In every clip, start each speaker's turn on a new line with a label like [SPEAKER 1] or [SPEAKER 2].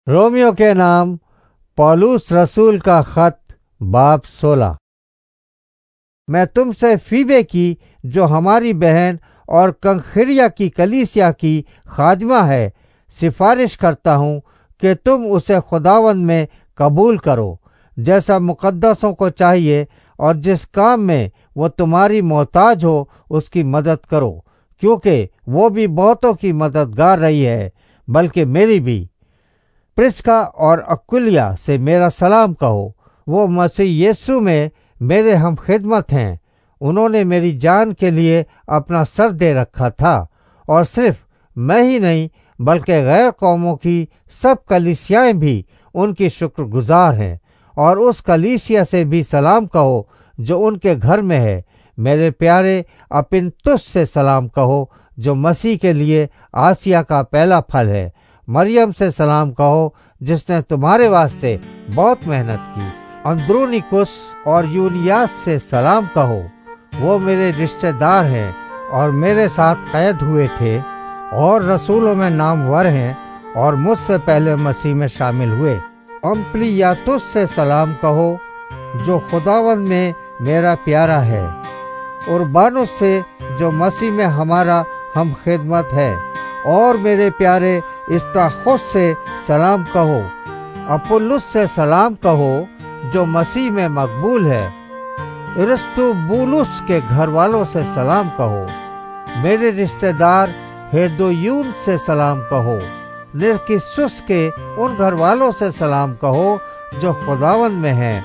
[SPEAKER 1] Romeo के नाम पौलुस रसूल का खत बाब 16। मैं तुमसे फीबे की, जो हमारी बहन और कंखिरिया की कलीसिया की खादिमा है, सिफारिश करता हूँ कि तुम उसे खुदावंद में कबूल करो, जैसा मुकद्दसों को चाहिए, और जिस काम में वो तुम्हारी मोहताज हो उसकी मदद करो, क्योंकि वो भी बहुतों की मददगार रही है, बल्कि मेरी भी। प्रिस्का और अक्विला से मेरा सलाम कहो। वो मसीह यीशु में मेरे हम खिदमत हैं। उन्होंने मेरी जान के लिए अपना सर दे रखा था, और सिर्फ मैं ही नहीं बल्कि गैर कौमों की सब कलीसियाएं भी उनकी शुक्रगुजार हैं। और उस कलीसिया से भी सलाम कहो जो उनके घर में है। मेरे प्यारे अपिन्तुस से सलाम कहो, जो मसीह के लिए आसिया का पहला फल है। मरियम से सलाम कहो, जिसने तुम्हारे वास्ते बहुत मेहनत की। अंद्रोनिकुस और यूनियास से सलाम कहो, वो मेरे रिश्तेदार हैं और मेरे साथ कैद हुए थे और रसूलों में नामवर हैं और मुझसे पहले मसीह में शामिल हुए। अम्प्लियातुस से सलाम कहो, जो खुदावंद में मेरा प्यारा है। उर्बानुस से, जो मसीह में हमारा हम खिदमत है। और मेरे प्यारे इस्ताखुस से सलाम कहो। अपुल्लुस से सलाम कहो, जो मसीह में मकबूल है। अरिस्तुबुलुस के घर वालों से सलाम कहो। मेरे रिश्तेदार हेरोदीयुन से सलाम कहो। निरकिसुस के उन घर वालों से सलाम कहो जो खुदावंद में हैं।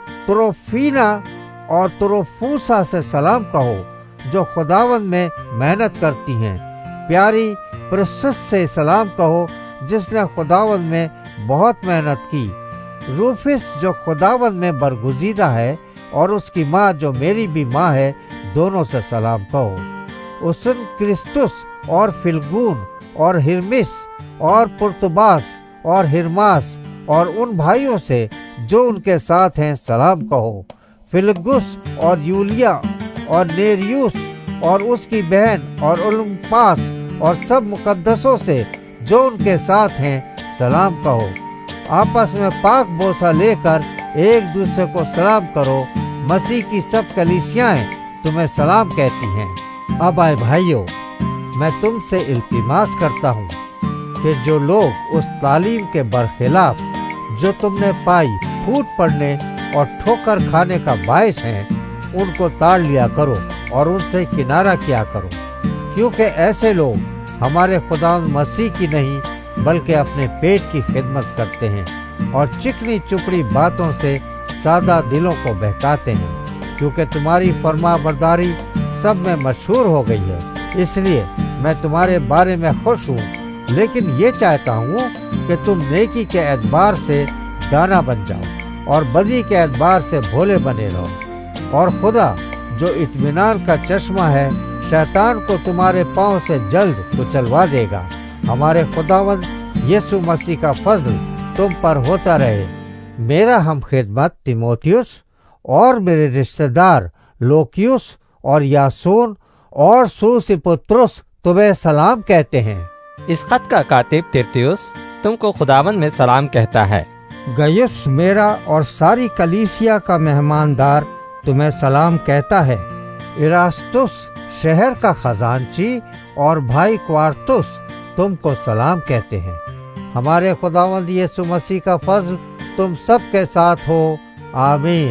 [SPEAKER 1] त्रोफीना और त्रोफूसा से सलाम कहो, जो खुदावंद में मेहनत करती हैं। प्यारी प्रिस्किला से सलाम कहो, जिसने खुदावंद में बहुत मेहनत की। रूफिस, जो खुदावंद में बरगुजीदा है, और उसकी माँ जो मेरी भी माँ है, दोनों से सलाम कहो। उसुनक्रिस्तुस और फिलगून और हिर्मिस और पुर्तुबास और हिर्मास और उन भाइयों से जो उनके साथ हैं सलाम कहो। फिलगुस और यूलिया और नेरियुस और उसकी बहन और ओलुम्पास और सब मुकद्दसों से जो उनके साथ हैं सलाम कहो। आपस में पाक बोसा लेकर एक दूसरे को सलाम करो। मसीह की सब कलीसियाएं तुम्हें सलाम कहती हैं। अब आए भाइयों, मैं तुमसे इल्तिमास करता हूँ कि जो लोग उस तालीम के बरखिलाफ जो तुमने पाई फूट पड़ने और ठोकर खाने का बायस हैं, उनको ताड़ लिया करो और उनसे किनारा किया करो, क्योंकि ऐसे लोग हमारे खुदावंद मसीह की नहीं बल्कि अपने पेट की खिदमत करते हैं और चिकनी चुपड़ी बातों से सादा दिलों को बहकाते हैं। क्योंकि तुम्हारी फरमाबरदारी सब में मशहूर हो गई है, इसलिए मैं तुम्हारे बारे में खुश हूँ। लेकिन ये चाहता हूँ कि तुम नेकी के एतबार से दाना बन जाओ और बदी के एतबार से भोले बने रहो। और खुदा जो इत्मीनान का चश्मा है, शैतान को तुम्हारे पांव से जल्द कुचलवा देगा। हमारे खुदावंद यीशु मसीह का फजल तुम पर होता रहे। मेरा हम खिदमत तीमोथियुस और मेरे रिश्तेदार लोकियुस और यासोन और सुसिपुत्रुस तुम्हें सलाम कहते हैं।
[SPEAKER 2] इस खत का कातिब तिर्तियुस तुमको खुदावंद में सलाम कहता है।
[SPEAKER 1] गयुस मेरा और सारी कलीसिया का मेहमानदार तुम्हें सलाम कहता है। इरास्तुस शहर का खजांची और भाई क्वारतुस तुमको सलाम कहते हैं। हमारे खुदावंद यीशु मसीह का फजल तुम सब के साथ हो। आमीन।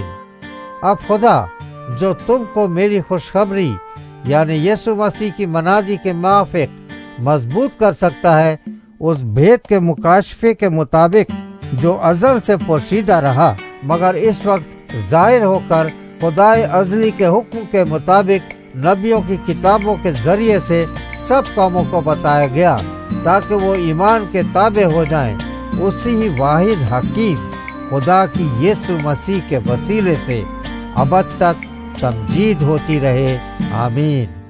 [SPEAKER 1] अब खुदा जो तुमको मेरी खुशखबरी यानी यीशु मसीह की मनादी के मुआफिक मजबूत कर सकता है, उस भेद के मुकाशफे के मुताबिक जो अज़ल से पोशीदा रहा मगर इस वक्त जाहिर होकर खुदाए अज़ली के हुक्म के मुताबिक नबियों की किताबों के जरिए से सब कौमों को बताया गया, ताकि वो ईमान के ताबे हो जाएं। उसी ही वाहिद हकीम खुदा की यीशु मसीह के वसीले से अबद तक तमजीद होती रहे। आमीन।